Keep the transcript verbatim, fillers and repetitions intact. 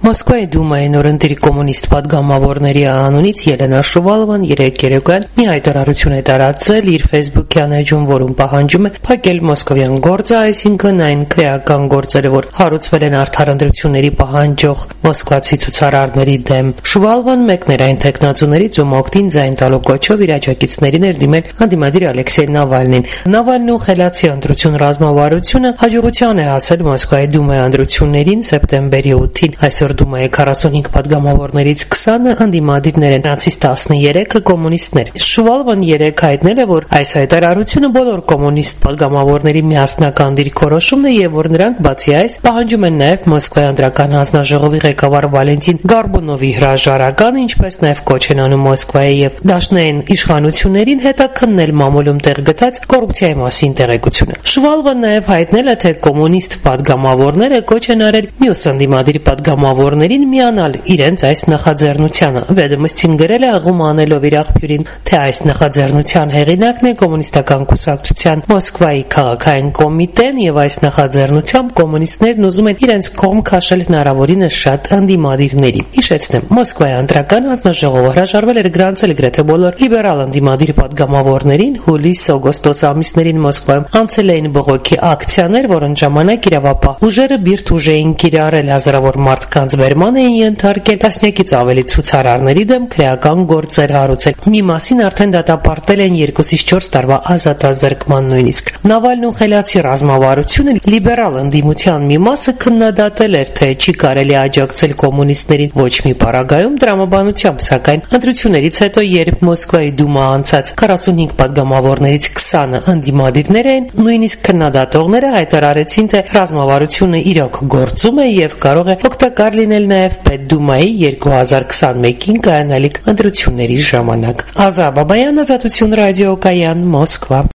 Մոսկվայի Դումայի նորընտիր կոմունիստ պատգամավորների անունից Ելենա Շուվալովան երեկ երեկոյան մի հայտարարություն է տարածել իր Facebook-յան էջում, որում պահանջում է փակել մոսկովյան գործը, այսինքն այն քրեական գործերը, որ հարուցվել են արդար ընտրությունների պահանջող մոսկվացի ցուցարարների դեմ։ Շուվալովան մեկն էր այն տեխնացուներից, ում օգտին ձայն տալու կոչով իր աջակիցներին էր դիմել հանդիմադիր Ալեքսեյ Նավալնին։ Նավալնն ու խելացի ընտրություն ռազմավարությունը հաջողության է հասել Մոսկվայի Դումայի ընտրություններին սեպտեմբերի ութին։ Այսօր Դումայի քառասունհինգ պատգամավորներից քսանը հանդիմադիրներ են, նրանցից տասներեքը կոմունիստներ։ Շուվալովան երեկ հայտնել է, որ այս հայտարարությունը բոլոր կոմունիստ պատգամավորների միասնական դիրքորոշումն է եւ որ նրանք բացի այս պահանջում են նաեւ Մոսկվայի ընտրական հանձնաժողովի ղեկավար Վալենտին Գարբունովի հրաժարականը, ինչպես նաեւ կոչ են անում Մոսկվայի եւ դաշնային իշխանություններին հետաքննել մամուլում տեղ գտած կոռուպցիայի մասին տեղեկությունը։ Շուվալովան նաեւ հայտնել է, թե կոմունիստ պատգամավորները կոչ են արել մյուս ընդդիմադիր պատգամավորներին միանալ իրենց այս նախաձեռնությանը։ Վեդոմստին գրել է աղում անելով իր աղբյուրին, թե այս նախաձեռնության հեղինակն է կոմունիստական կուսակցության Մոսկվայի քաղաքային կոմիտեն եւ այս նախաձեռնությամբ կոմունիստներն ուզում են իրենց կողմ քաշել հնարավորինս շատ ընդդիմադիրների։ Հիշեցնեմ, Մոսկվայի ընտրական հանձնաժողովը հրաժարվել էր գրանցել գրեթե բոլոր լիբերալ ընդդիմադիր պատգամավորներին հուլիս-օգոստոս ամիսներին Մոսկվայում անցել էին բողոքի ակցիաներ, որոնց ժամանակ իրավապահ ուժերը բիրտ ուժ էին կիրառել, հազարավոր մարդկանց վերման էին ենթարկել, տասնյակից ավելի ցուցարարների դեմ քրեական գործեր հարուցել։ Մի մասին արդեն դատապարտել են երկուսից չորս տարվա ազատազրկման նույնիսկ։ Նավալնն ու խելացի ռազմավարությունը լիբերալ ընդդիմության մի մասը քննադատել էր, թե չի կարելի աջակցել կոմունիստներին ոչ մի պարագայում տրամաբանությամբ, սակայն ընտրություններից հետո, երբ Մոսկվայի Դումա անցած քառասունհինգ պատգամավորներից քսանը ընդդիմադիրներ էին, նույնիսկ քննադատողները հայտարարեցին, թե ռազմավարությունը իրոք գործում է եւ կարող է օգտակար լինել նաեւ Պետդումայի երկու հազար քսանմեկին կայանալիք ընտրությունների ժամանակ։ Ազա Բաբայան, Ազատություն ռադիոկայան, Մոսկվա։